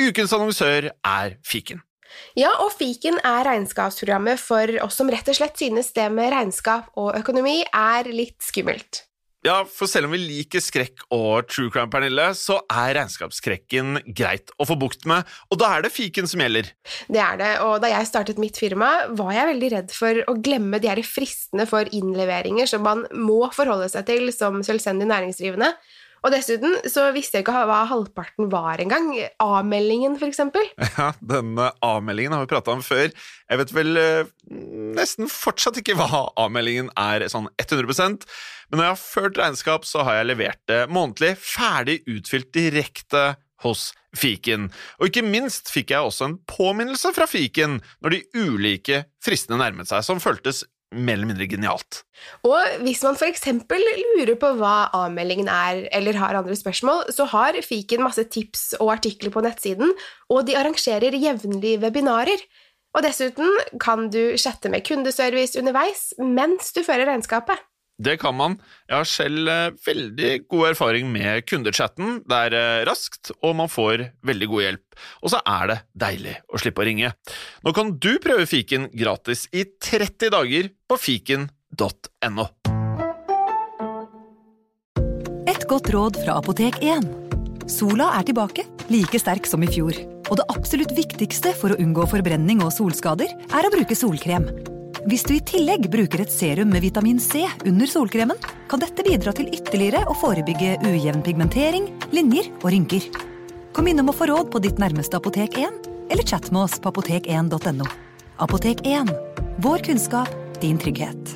ukens annonsør Fiken. Ja, og Fiken regnskapsprogrammet for oss som rett og slett synes det med regnskap og økonomi litt skummelt. Ja, for selv om vi liker skrekk og true crime, Pernille, så regnskapsskrekken greit å få bukt med, og da det Fiken som gjelder. Det det, og da jeg startet mitt firma, var jeg veldig redd for å glemme de fristene for innleveringer som man må forholde seg til som selvstendig næringsdrivende. Og dessuten så visste jeg ikke hva halvparten var en gang. A-meldingen, for eksempel. Ja, denne A-meldingen har vi pratet om før. Jeg vet vel nesten fortsatt ikke hva A-meldingen sånn 100%, men når jeg har ført regnskap, så har jeg levert det månedlig, ferdig utfylt direkte hos Fiken. Og ikke minst fikk jeg også en påminnelse fra Fiken når de ulike fristene nærmet seg, som føltes mer eller mindre genialt. Og hvis man for eksempel lurer på hva A-meldingen eller har andre spørsmål, så har Fiken masse tips og artikler på nettsiden, og de arrangerer jevnlige webinarer. Og dessuten kan du chatte med kundeservice underveis mens du fører regnskapet. Det kan man. Jeg har selv veldig god erfaring med kundechatten. Det raskt, og man får veldig god hjelp. Og så det deilig å slippe å ringe. Nå kan du prøve Fiken gratis i 30 dager på fiken.no. Et godt råd fra Apotek 1. Sola tilbake, like sterk som i fjor. Og det absolutt viktigste for å unngå forbrenning og solskader å bruke solkrem. Hvis du i tillegg bruker et serum med vitamin C under solkremen, kan dette bidra til ytterligere å forebygge ujevn pigmentering, linjer og rynker. Kom innom å få råd på ditt nærmeste Apotek 1, eller chat med oss på apotek1.no. Apotek 1. Vår kunnskap, din trygghet.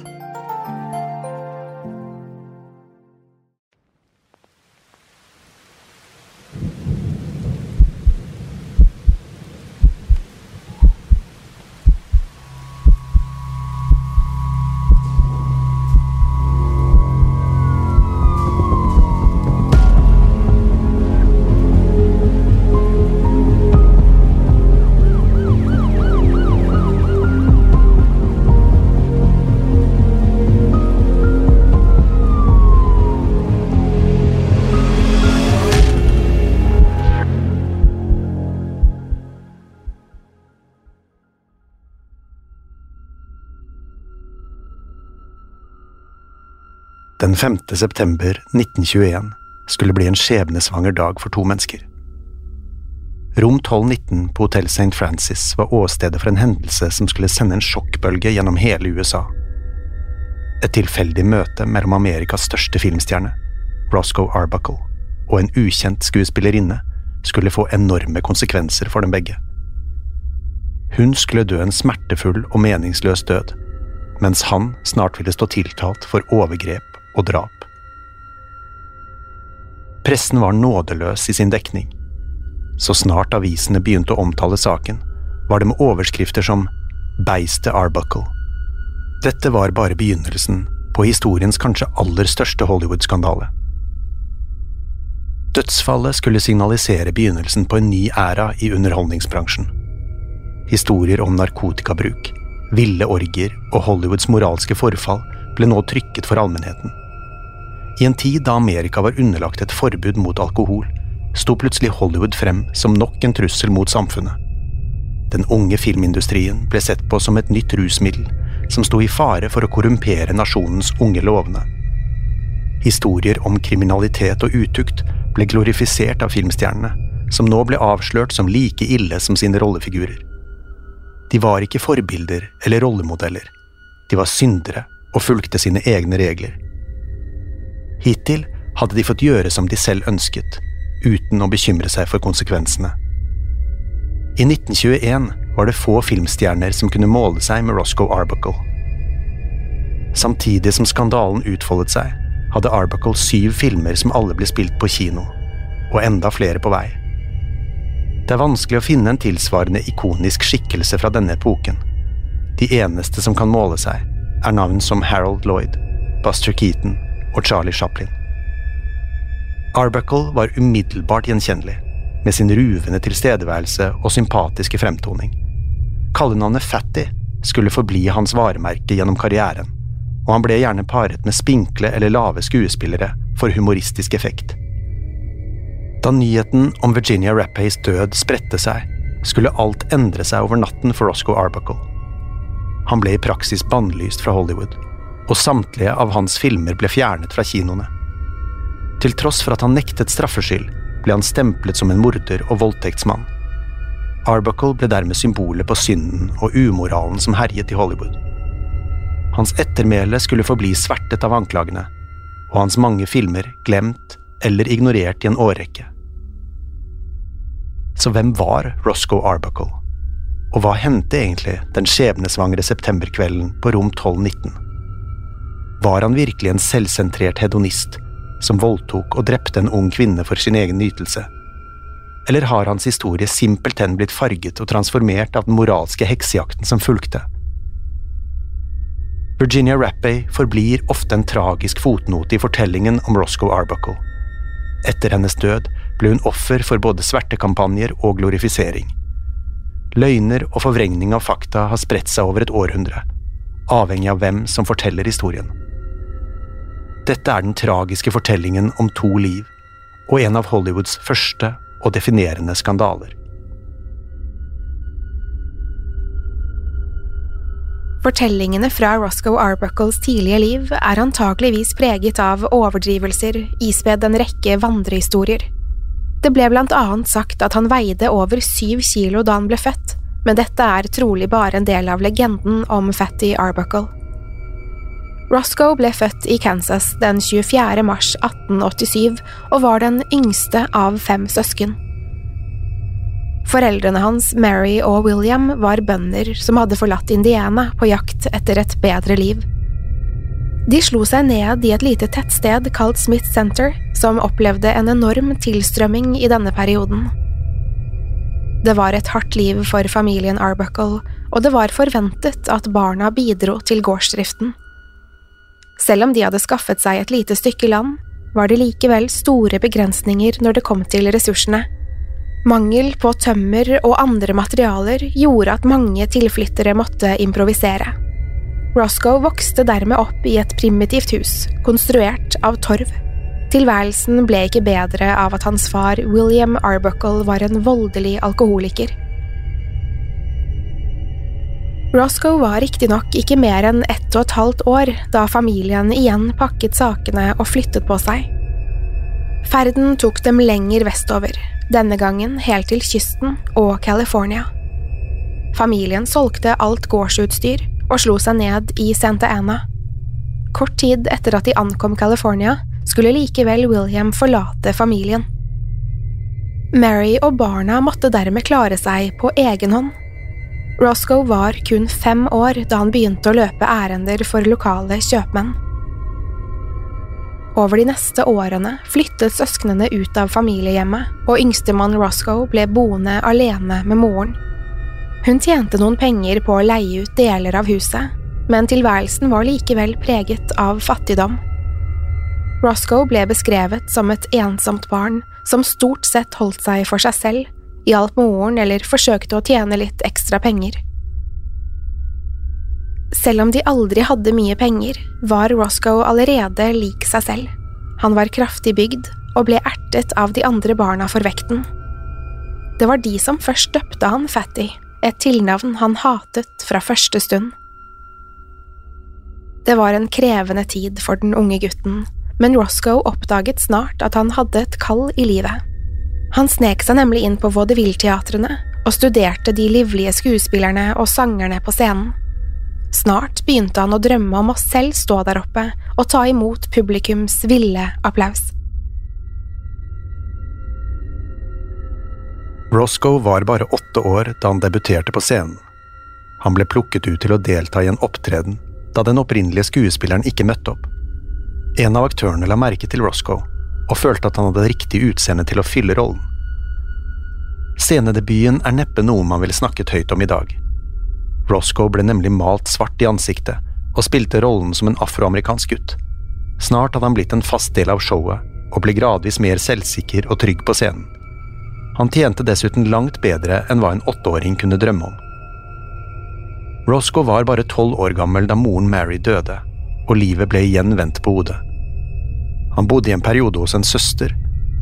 Den 5. september 1921 skulle bli en skjebnesvanger dag for to mennesker. Rom 1219 på Hotel St. Francis var åstedet for en hendelse som skulle sende en sjokkbølge gjennom hele USA. Et tilfeldig møte mellom Amerikas største filmstjerne, Roscoe Arbuckle, og en ukjent skuespillerinne skulle få enorme konsekvenser for dem begge. Hun skulle dø en smertefull og meningsløs død, mens han snart ville stå tiltalt for overgrep og drap. Pressen var nådeløs i sin dekning. Så snart avisene begynte å omtale saken, var det med overskrifter som «Beistet Arbuckle». Dette var bare begynnelsen på historiens kanskje aller største Hollywood-skandale. Dødsfallet skulle signalisere begynnelsen på en ny æra i underholdningsbransjen. Historier om narkotikabruk, ville orgier og Hollywoods moralske forfall ble nå trykket for allmennheten. I en tid da Amerika var underlagt et forbud mot alkohol, sto plutselig Hollywood frem som nok en trussel mot samfunnet. Den unge filmindustrien ble sett på som et nytt rusmiddel, som sto i fare for å korrumpere nasjonens unge lovende. Historier om kriminalitet og utukt ble glorifisert av filmstjernene, som nå ble avslørt som like ille som sine rollefigurer. De var ikke forbilder eller rollemodeller. De var syndere og fulgte sine egne regler. Hittil hadde de fått gjøre som de selv ønsket, uten å bekymre seg for konsekvensene. I 1921 var det få filmstjerner som kunne måle seg med Roscoe Arbuckle. Samtidig som skandalen utfoldet seg, hadde Arbuckle 7 filmer som alle ble spilt på kino, og enda flere på vei. Det vanskelig å finne en tilsvarende ikonisk skikkelse fra denne epoken. De eneste som kan måle seg navn som Harold Lloyd, Buster Keaton og Charlie Chaplin. Arbuckle var umiddelbart gjenkjennelig, med sin ruvende tilstedeværelse og sympatiske fremtoning. Kallenavnet Fatty skulle forbli hans varemerke gjennom karrieren, og han ble gjerne paret med spinkle eller lave skuespillere for humoristisk effekt. Da nyheten om Virginia Rappays død spredte seg, skulle alt endre seg over natten for Roscoe Arbuckle. Han ble i praksis bannlyst fra Hollywood, og samtlige av hans filmer ble fjernet fra kinoene. Til tross for at han nektet straffskyld, ble han stemplet som en morder og voldtektsmann. Arbuckle ble dermed symbolet på synden og umoralen som herjet i Hollywood. Hans ettermæle skulle forbli svertet av anklagene, og hans mange filmer glemt eller ignorert i en årrekke. Så hvem var Roscoe Arbuckle? Og hva hendte egentlig den skjebnesvangre septemberkvelden på rom 1219? Var han virkelig en selvsentrert hedonist som voldtok og drepte en ung kvinne for sin egen nytelse? Eller har hans historie simpelthen blitt farget og transformert av den moralske heksejakten som fulgte? Virginia Rappay forblir ofte en tragisk fotnote i fortellingen om Roscoe Arbuckle. Etter hennes død ble hun offer for både svertekampanjer og glorifisering. Løgner og forvrengning av fakta har spredt seg over et århundre, avhengig av hvem som forteller historien. Dette er den tragiske fortellingen om 2 liv, og en av Hollywoods første og definerende skandaler. Fortellingene fra Roscoe Arbuckles tidlige liv er antageligvis preget av overdrivelser, ispedd en rekke vandrehistorier. Det ble blant annet sagt at han veide over 7 kilo da han ble født, men dette er trolig bare en del av legenden om Fatty Arbuckle. Roscoe ble født i Kansas den 24. mars 1887 og var den yngste av 5 søsken. Foreldrene hans, Mary og William, var bønder som hadde forlatt Indiana på jakt etter et bedre liv. De slo seg ned i et lite tettsted kalt Smith Center, som opplevde en enorm tilstrømming i denne perioden. Det var et hardt liv for familien Arbuckle, og det var forventet at barna bidro til gårdsdriften. Selv om de hadde skaffet seg et lite stykke land, var det likevel store begrensninger når det kom til ressursene. Mangel på tømmer og andre materialer gjorde at mange tilflyttere måtte improvisere. Roscoe vokste dermed opp i et primitivt hus, konstruert av torv. Tilværelsen ble ikke bedre av at hans far, William Arbuckle, var en voldelig alkoholiker. Roscoe var riktignok ikke mer enn 1,5 år da familien igjen pakket sakene og flyttet på seg. Ferden tok dem lenger vestover, denne gangen helt til kysten og California. Familien solgte alt gårdsutstyr og slo seg ned i Santa Ana. Kort tid etter at de ankom California, skulle likevel William forlate familien. Mary og barna måtte dermed klare seg på egen hånd. Roscoe var kun 5 år da han begynte å løpe ærender for lokale kjøpmenn. Over de neste årene flyttet søsknene ut av familiehjemmet, og yngstemann Roscoe ble boende alene med moren. Hun tjente noen penger på å leie ut deler av huset, men tilværelsen var likevel preget av fattigdom. Roscoe ble beskrevet som et ensomt barn som stort sett holdt seg for seg selv, hjalp moren eller forsøkte å tjene litt ekstra penger. Selv om de aldri hadde mye penger, var Roscoe allerede lik seg selv. Han var kraftig bygd og ble ertet av de andre barna for vekten. Det var de som først døpte han Fatty, et tilnavn han hatet fra første stund. Det var en krevende tid for den unge gutten, men Roscoe oppdaget snart at han hadde et kall i livet. Han snek seg nemlig inn på vaudeville-teatrene og studerte de livlige skuespillerne og sangerne på scenen. Snart begynte han å drømme om å selv stå der oppe og ta imot publikums ville applaus. Roscoe var bare 8 år da han debuterte på scenen. Han ble plukket ut til å delta i en opptreden da den opprinnelige skuespilleren ikke møtte opp. En av aktørene la merke til Roscoe og følte at han hadde riktig utseende til å fylle rollen. Scenedebuten er neppe noe man ville snakket høyt om i dag. Roscoe ble nemlig malt svart i ansiktet og spilte rollen som en afroamerikansk gutt. Snart hadde han blitt en fast del av showet og ble gradvis mer selvsikker og trygg på scenen. Han tjente dessuten langt bedre enn hva en 8-åring kunne drømme om. Roscoe var bare 12 år gammel da moren Mary døde, og livet ble igjen vendt på hodet. Han bodde i en periode hos en søster,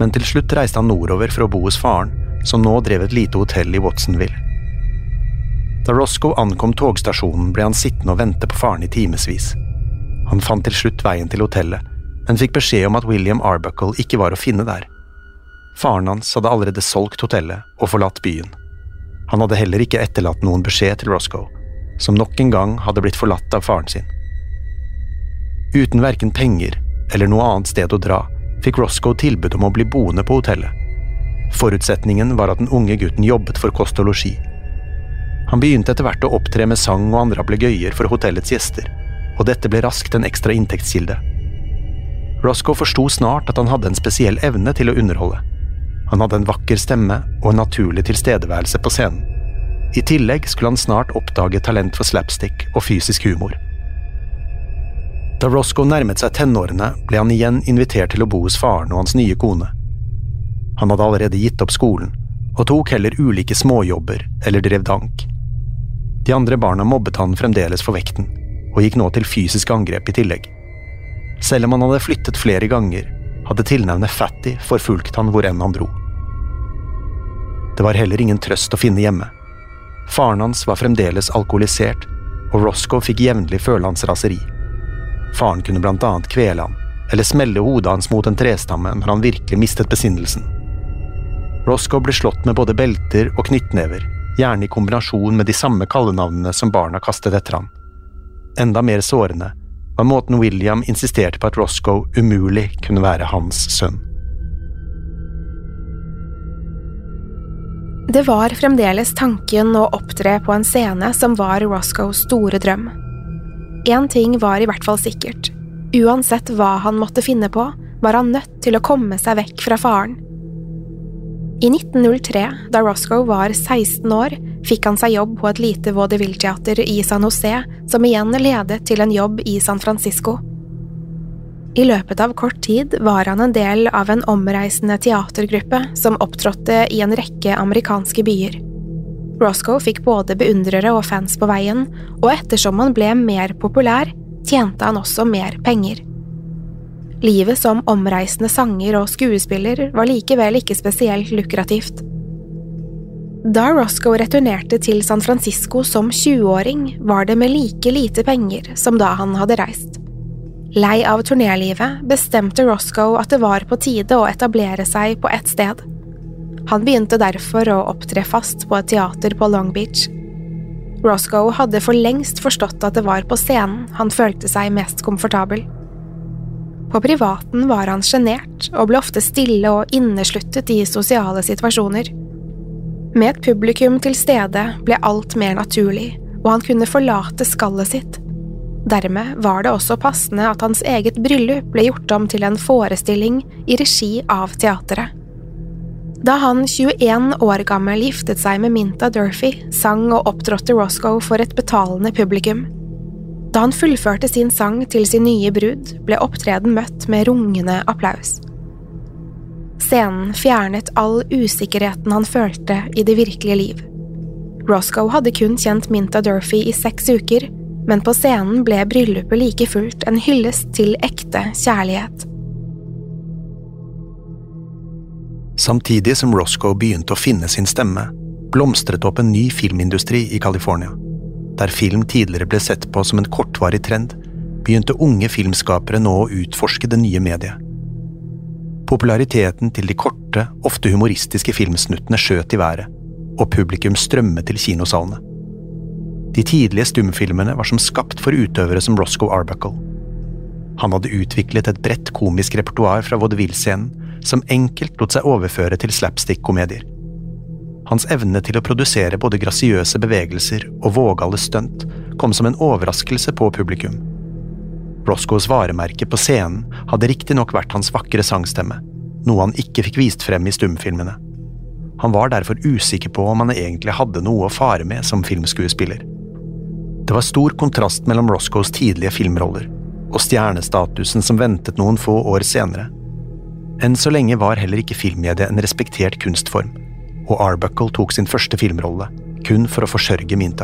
men til slutt reiste han nordover for å bo hos faren, som nå drev et lite hotell i Watsonville. Da Roscoe ankom togstasjonen ble han sittende og vente på faren i timesvis. Han fant til slutt veien til hotellet, men fikk beskjed om at William Arbuckle ikke var å finne der. Faren hans hadde allerede solgt hotellet og forlatt byen. Han hadde heller ikke etterlatt noen beskjed til Roscoe, som nok en gang hadde blitt forlatt av faren sin. Uten hverken penger eller noe annet sted å dra, fikk Roscoe tilbud om å bli boende på hotellet. Forutsetningen var at den unge gutten jobbet for kost og losji. Han begynte etter hvert å opptre med sang og andre ablegøyer for hotellets gjester, og dette ble raskt en ekstra inntektskilde. Roscoe forstod snart at han hadde en spesiell evne til å underholde. Han hadde en vakker stemme og en naturlig tilstedeværelse på scenen. I tillegg skulle han snart oppdage talent for slapstick og fysisk humor. Da Roscoe nærmet seg tenårene, ble han igjen invitert til å bo hos faren og hans nye kone. Han hadde allerede gitt opp skolen, og tok heller ulike småjobber eller drev dank. De andre barna mobbet han fremdeles for vekten, og gikk nå til fysisk angrep i tillegg. Selv om han hadde flyttet flere ganger, hadde tilnavnet Fatty forfulgt han hvor enn han dro. Det var heller ingen trøst å finne hjemme. Faren hans var fremdeles alkoholisert, og Roscoe fikk jevnlig føle hans raseri. Faren kunne blant annet kvele han, eller smelle hodet hans mot en trestamme når han virkelig mistet besinnelsen. Roscoe ble slått med både belter og knyttnever, gjerne i kombinasjon med de samme kallenavnene som barna kastet etter han. Enda mer sårende var måten William insisterte på at Roscoe umulig kunne være hans sønn. Det var fremdeles tanken å opptre på en scene som var Roscoes store drøm. En ting var i hvert fall sikkert. Uansett hva han måtte finne på, var han nødt til å komme seg vekk fra faren. I 1903, da Roscoe var 16 år, fikk han seg jobb på et lite vaudeville-teater i San Jose, som igjen ledet til en jobb i San Francisco. I løpet av kort tid var han en del av en omreisende teatergruppe som opptrådte i en rekke amerikanske byer. Roscoe fikk både beundrere og fans på veien, og ettersom han ble mer populær, tjente han også mer penger. Livet som omreisende sanger og skuespiller var likevel ikke spesielt lukrativt. Da Roscoe returnerte til San Francisco som 20-åring, var det med like lite penger som da han hadde reist. Lei av turnélivet bestemte Roscoe at det var på tide å etablere seg på ett sted. Han begynte derfor å opptre fast på et teater på Long Beach. Roscoe hadde for lengst forstått at det var på scenen han følte seg mest komfortabel. På privaten var han sjenert og ble ofte stille og innesluttet i sosiale situasjoner. Med et publikum til stede ble alt mer naturlig, og han kunne forlate skallet sitt. Dermed var det også passende at hans eget bryllup ble gjort om til en forestilling i regi av teateret. Da han 21 år gammel giftet seg med Minta Durfee, sang og opptrådte Roscoe for et betalende publikum. Da han fullførte sin sang til sin nye brud, ble opptreden møtt med rungende applaus. Scenen fjernet all usikkerheten han følte i det virkelige liv. Roscoe hadde kun kjent Minta Durfee i 6 uker, men på scenen ble bryllupet like fullt en hyllest til ekte kjærlighet. Samtidig som Roscoe begynte å finne sin stemme, blomstret opp en ny filmindustri i California. Der film tidligere ble sett på som en kortvarig trend, begynte unge filmskapere nå å utforske det nye mediet. Populariteten til de korte, ofte humoristiske filmsnuttene skjøt i været, og publikum strømmet til kinosalene. De tidlige stumfilmene var som skapt for utøvere som Roscoe Arbuckle. Han hadde utviklet et bredt komisk repertoar fra vaudeville-scenen, som enkelt lot seg overføre til slapstick-komedier. Hans evne til å produsere både grasiøse bevegelser og vågale stunt kom som en overraskelse på publikum. Roscoes varemerke på scenen hadde riktig nok vært hans vakre sangstemme, noe han ikke fikk vist frem i stumfilmene. Han var derfor usikker på om han egentlig hadde noe å fare med som filmskuespiller. Det var stor kontrast mellom Roscoes tidlige filmroller og stjernestatusen som ventet noen få år senere. Enn så lenge var heller ikke filmmediet en respektert kunstform, og Arbuckle tok sin første filmrolle, kun for å forsørge Minta.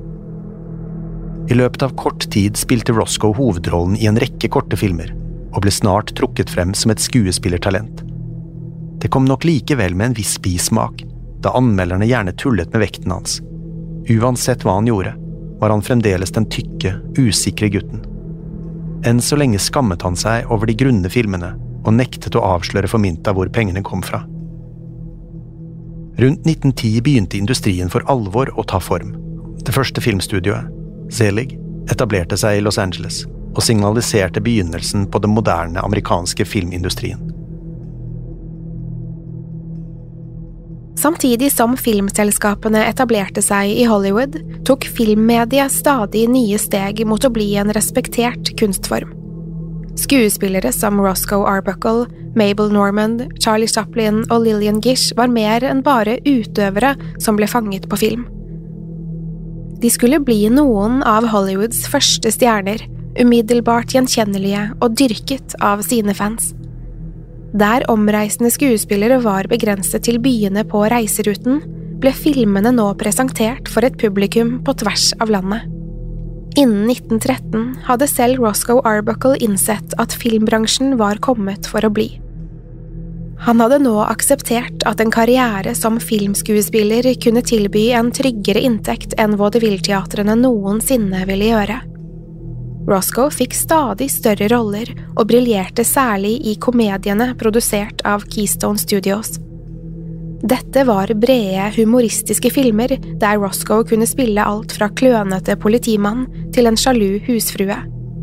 I løpet av kort tid spilte Roscoe hovedrollen i en rekke korte filmer, og ble snart trukket frem som et skuespillertalent. Det kom nok likevel med en viss bismak, da anmelderne gjerne tullet med vekten hans. Uansett hva han gjorde, var han fremdeles den tykke, usikre gutten. Enn så lenge skammet han seg over de grunne filmene og nektet å avsløre for Minta hvor pengene kom fra. Rundt 1910 begynte industrien for alvor å ta form. Det første filmstudioet, Zelig, etablerte seg i Los Angeles og signaliserte begynnelsen på den moderne amerikanske filmindustrien. Samtidig som filmselskapene etablerte seg i Hollywood, tok filmmediet stadig nye steg mot å bli en respektert kunstform. Skuespillere som Roscoe Arbuckle, Mabel Normand, Charlie Chaplin og Lillian Gish var mer enn bare utøvere som ble fanget på film. De skulle bli noen av Hollywoods første stjerner, umiddelbart gjenkjennelige og dyrket av sine fans. Der omreisende skuespillere var begrenset til byene på reiseruten, ble filmene nå presentert for et publikum på tvers av landet. Innen 1913 hadde selv Roscoe Arbuckle innsett at filmbransjen var kommet for å bli. Han hadde nå akseptert at en karriere som filmskuespiller kunne tilby en tryggere inntekt enn vaudeville-teatrene noensinne ville gjøre. Roscoe fikk stadig større roller og briljerte særlig i komediene produsert av Keystone Studios. Dette var brede, humoristiske filmer der Roscoe kunne spille alt fra klønete politimann til en sjalu husfrue.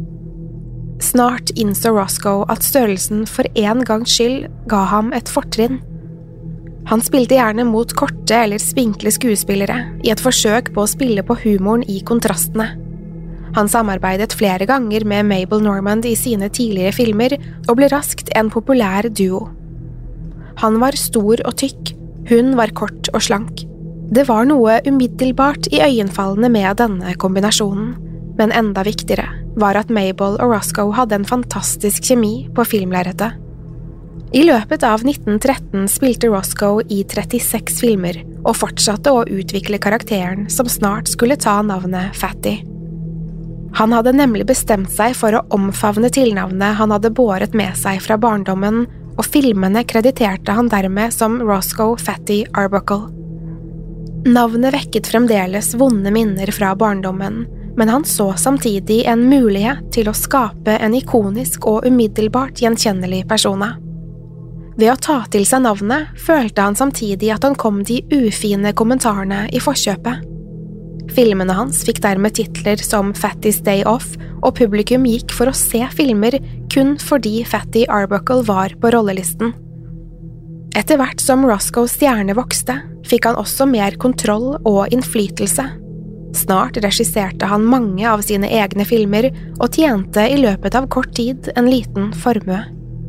Snart innså Roscoe at størrelsen for en gangs skyld ga ham et fortrinn. Han spilte gjerne mot korte eller spinkle skuespillere i et forsøk på å spille på humoren i kontrastene. Han samarbeidet flere ganger med Mabel Normand i sine tidligere filmer og ble raskt en populær duo. Han var stor og tykk, hun var kort og slank. Det var noe umiddelbart i øyenfallene med denne kombinasjonen, men enda viktigere var at Mabel og Roscoe hadde en fantastisk kjemi på filmlerretet. I løpet av 1913 spilte Roscoe i 36 filmer og fortsatte å utvikle karakteren som snart skulle ta navnet Fatty. Han hadde nemlig bestemt seg for å omfavne tilnavnet han hadde båret med seg fra barndommen, og filmene krediterte han dermed som Roscoe Fatty Arbuckle. Navnet vekket fremdeles vonde minner fra barndommen, men han så samtidig en mulighet til å skape en ikonisk og umiddelbart gjenkjennelig persona. Ved å ta til seg navnet følte han samtidig at han kom de ufine kommentarene i forkjøpet. Filmene hans fikk dermed titler som Fatty's Day Off, og publikum gikk for å se filmer kun fordi Fatty Arbuckle var på rollelisten. Etter hvert som Roscoes stjerne vokste, fikk han også mer kontroll og innflytelse. Snart regisserte han mange av sine egne filmer og tjente i løpet av kort tid en liten formue.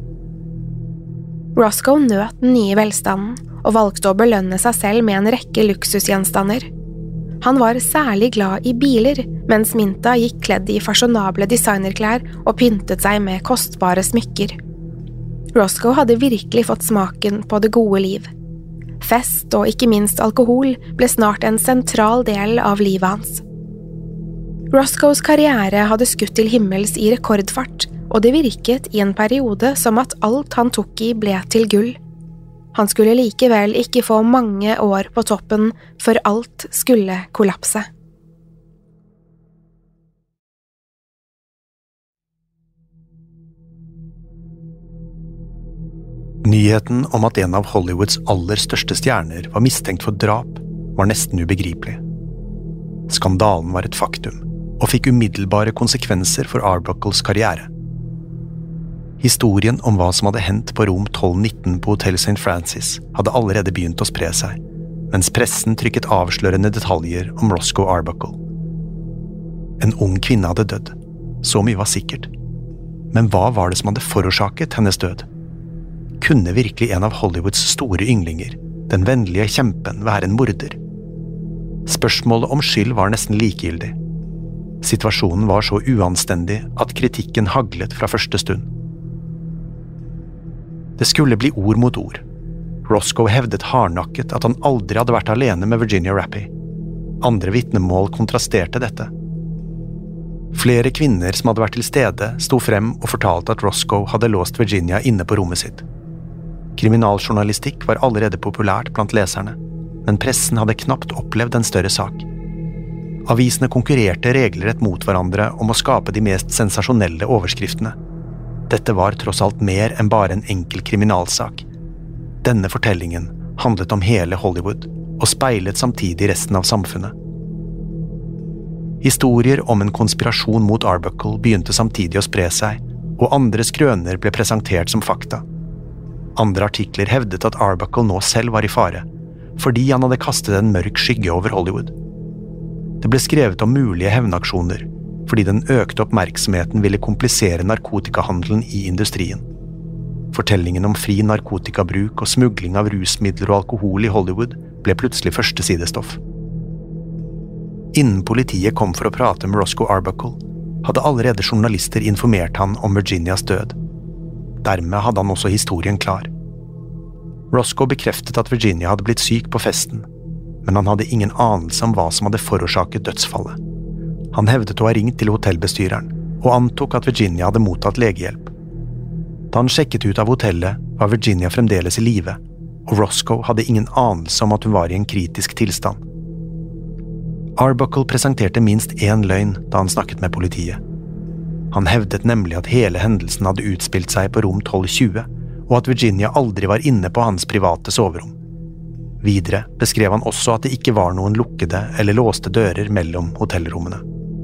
Roscoe nøt den nye velstanden og valgte å belønne seg selv med en rekke luksusgjenstander. Han var særlig glad i biler, mens Minta gikk kledd i fasjonable designerklær og pyntet seg med kostbare smykker. Roscoe hadde virkelig fått smaken på det gode liv. Fest og ikke minst alkohol ble snart en sentral del av livet hans. Roscoes karriere hadde skutt til himmels i rekordfart, og det virket i en periode som at alt han tok i ble til gull. Han skulle likevel ikke få mange år på toppen før alt skulle kollapse. Nyheten om at en av Hollywoods aller største stjerner var mistenkt for drap, var nesten ubegripelig. Skandalen var et faktum, og fikk umiddelbare konsekvenser for Arbuckles karriere. Historien om hva som hadde hendt på rom 1219 på Hotel St. Francis hadde allerede begynt å spre seg, mens pressen trykket avslørende detaljer om Roscoe Arbuckle. En ung kvinne hadde dødd, så mye var sikkert. Men hva var det som hadde forårsaket hennes død? Kunne virkelig en av Hollywoods store ynglinger, den vennlige kjempen, være en morder? Spørsmålet om skyld var nesten likegyldig. Situasjonen var så uanstendig at kritikken haglet fra første stund. Det skulle bli ord mot ord. Roscoe hevdet hardnakket at han aldri hadde vært alene med Virginia Rappy. Andre vitnemål kontrasterte dette. Flere kvinner som hadde vært til stede, sto frem og fortalte at Roscoe hadde låst Virginia inne på rommet sitt. Kriminaljournalistikk var allerede populært blant leserne, men pressen hadde knapt opplevd en større sak. Avisene konkurrerte regelrett mot hverandre om å skape de mest sensasjonelle overskriftene. Dette var tross alt mer enn bare en enkel kriminalsak. Denne fortellingen handlet om hele Hollywood, og speilet samtidig resten av samfunnet. Historier om en konspirasjon mot Arbuckle begynte samtidig å spre seg, og andre skrøner ble presentert som fakta. Andre artikler hevdet at Arbuckle nå selv var i fare, fordi han hadde kastet en mørk skygge over Hollywood. Det ble skrevet om mulige hevnaksjoner, fordi den økte oppmerksomheten ville komplisere narkotikahandelen i industrien. Fortellingen om fri narkotikabruk og smugling av rusmidler og alkohol i Hollywood ble plutselig første sidestoff. Innen politiet kom for å prate med Roscoe Arbuckle, hadde allerede journalister informert han om Virginias død. Dermed hadde han også historien klar. Roscoe bekreftet at Virginia hadde blitt syk på festen, men han hadde ingen anelse om hva som hadde forårsaket dødsfallet. Han hevdet å ha ringt til hotellbestyreren, og antok at Virginia hadde mottatt legehjelp. Da han sjekket ut av hotellet, var Virginia fremdeles i live, og Roscoe hadde ingen anelse om at hun var i en kritisk tilstand. Arbuckle presenterte minst én løgn da han snakket med politiet. Han hevdet nemlig at hele hendelsen hadde utspilt seg på rom 1220, og at Virginia aldri var inne på hans private soverom. Videre beskrev han også at det ikke var noen lukkede eller låste dører mellom hotellrommene.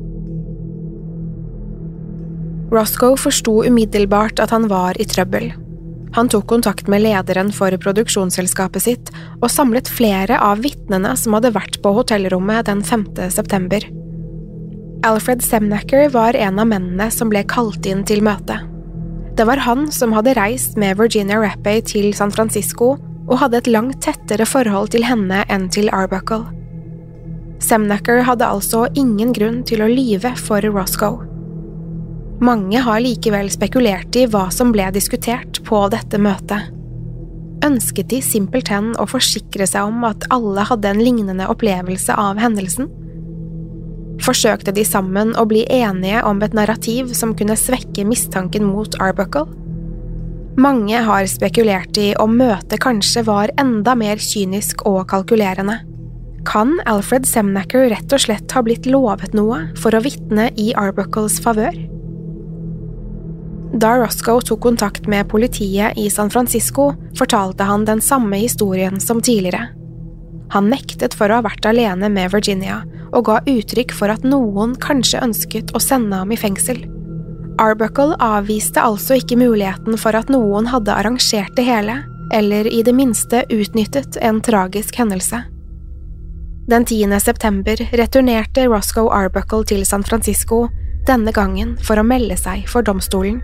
Roscoe forstod umiddelbart at han var i trøbbel. Han tok kontakt med lederen for produksjonsselskapet sitt og samlet flere av vitnene som hadde vært på hotellrommet den 5. september. Alfred Semnacher var en av mennene som ble kalt inn til møte. Det var han som hadde reist med Virginia Rappe til San Francisco og hadde et langt tettere forhold til henne enn til Arbuckle. Semnacher hadde altså ingen grunn til å lyve for Roscoe. Mange har likevel spekulert i hva som ble diskutert på dette møtet. Ønsket de simpelthen å forsikre seg om at alle hadde en lignende opplevelse av hendelsen? Forsøkte de sammen å bli enige om et narrativ som kunne svekke mistanken mot Arbuckle? Mange har spekulert i om møtet kanskje var enda mer kynisk og kalkulerende. Kan Alfred Semnacher rett og slett ha blitt lovet noe for å vitne i Arbuckles favør? Da Roscoe tok kontakt med politiet i San Francisco, fortalte han den samme historien som tidligere. Han nektet for å ha vært alene med Virginia, og ga uttrykk for at noen kanskje ønsket å sende ham i fengsel. Arbuckle avviste altså ikke muligheten for at noen hadde arrangert det hele, eller i det minste utnyttet en tragisk hendelse. Den 10. september returnerte Roscoe Arbuckle til San Francisco, denne gangen for å melde seg for domstolen.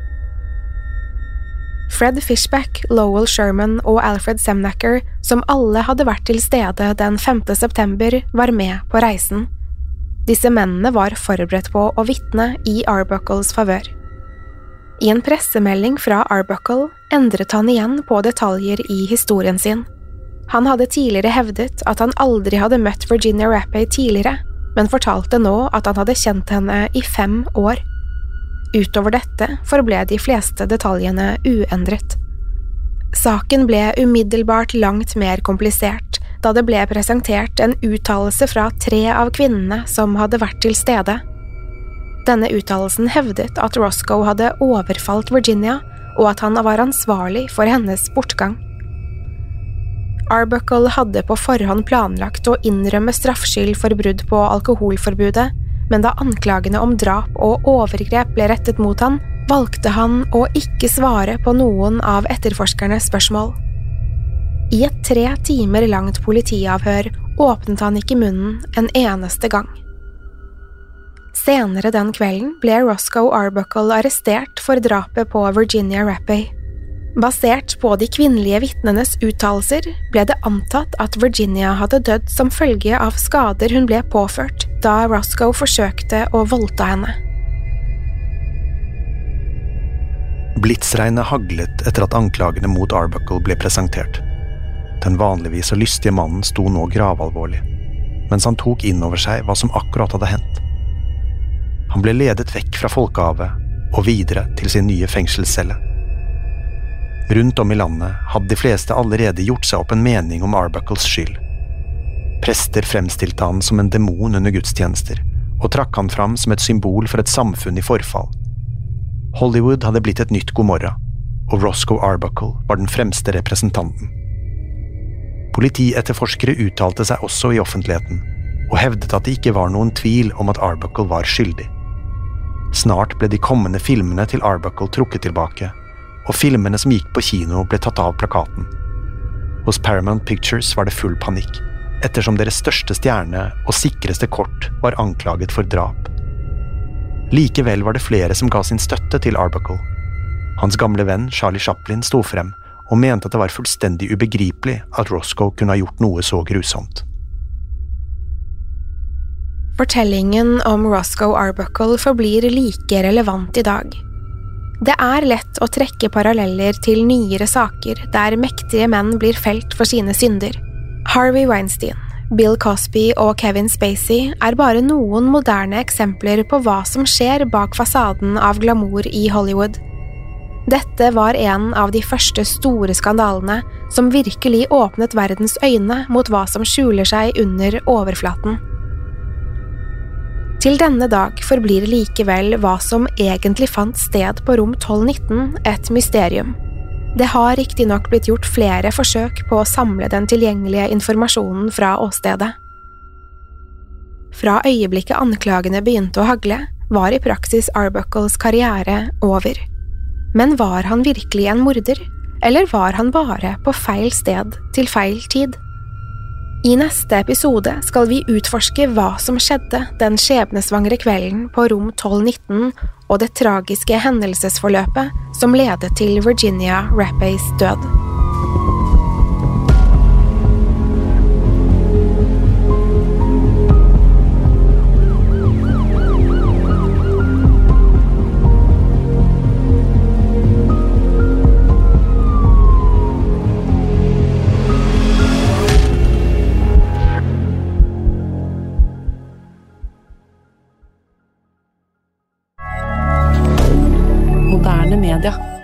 Fred Fishback, Lowell Sherman og Alfred Semnacher, som alle hadde vært til stede den 5. september, var med på reisen. Disse mennene var forberedt på å vitne i Arbuckles favør. I en pressemelding fra Arbuckle endret han igjen på detaljer i historien sin. Han hadde tidligere hevdet at han aldri hadde møtt Virginia Rappe tidligere, men fortalte nå at han hadde kjent henne i 5 år. Utover dette forble de fleste detaljene uendret. Saken ble umiddelbart langt mer komplisert, da det ble presentert en uttalelse fra 3 av kvinnene som hadde vært til stede. Denne uttalelsen hevdet at Roscoe hadde overfalt Virginia, og at han var ansvarlig for hennes bortgang. Arbuckle hadde på forhånd planlagt å innrømme straffskyld for brudd på alkoholforbudet, men da anklagene om drap og overgrep ble rettet mot han, valgte han å ikke svare på noen av etterforskernes spørsmål. I et 3 timer langt politiavhør åpnet han ikke munnen en eneste gang. Senere den kvelden ble Roscoe Arbuckle arrestert for drapet på Virginia Rappe. Basert på de kvinnelige vitnenes uttalelser ble det antatt at Virginia hadde dødd som følge av skader hun ble påført da Roscoe forsøkte å voldta henne. Blitsregnet haglet etter at anklagene mot Arbuckle ble presentert. Den vanligvis så lystige mannen sto nå gravalvorlig, mens han tok inn over seg hva som akkurat hadde hendt. Han ble ledet vekk fra folkehavet og videre til sin nye fengselscelle. Rundt om i landet hadde de fleste allerede gjort seg opp en mening om Arbuckles skyld. Prester fremstilte han som en demon under gudstjenester, og trakk han fram som et symbol for et samfunn i forfall. Hollywood hadde blitt et nytt Gomorra, og Roscoe Arbuckle var den fremste representanten. Politietterforskere uttalte seg også i offentligheten, og hevdet at det ikke var noen tvil om at Arbuckle var skyldig. Snart ble de kommende filmene til Arbuckle trukket tilbake, og filmene som gikk på kino ble tatt av plakaten. Hos Paramount Pictures var det full panikk, ettersom deres største stjerne og sikreste kort var anklaget for drap. Likevel var det flere som ga sin støtte til Arbuckle. Hans gamle venn Charlie Chaplin sto frem og mente at det var fullstendig ubegripelig at Roscoe kunne ha gjort noe så grusomt. Fortellingen om Roscoe Arbuckle forblir like relevant i dag. Det er lett å trekke paralleller til nyere saker der mektige menn blir felt for sine synder. Harvey Weinstein, Bill Cosby og Kevin Spacey er bare noen moderne eksempler på hva som skjer bak fasaden av glamour i Hollywood. Dette var en av de første store skandalene som virkelig åpnet verdens øyne mot hva som skjuler seg under overflaten. Til denne dag forblir likevel hva som egentlig fant sted på rom 1219 et mysterium. Det har riktig nok blitt gjort flere forsøk på å samle den tilgjengelige informasjonen fra åstedet. Fra øyeblikket anklagene begynte å hagle, var i praksis Arbuckles karriere over. Men var han virkelig en morder, eller var han bare på feil sted til feil tid? I neste episode skal vi utforske hva som skjedde den skjebnesvangre kvelden på rom 1219 og det tragiske hendelsesforløpet som ledet til Virginia Rappays død. Moderne media.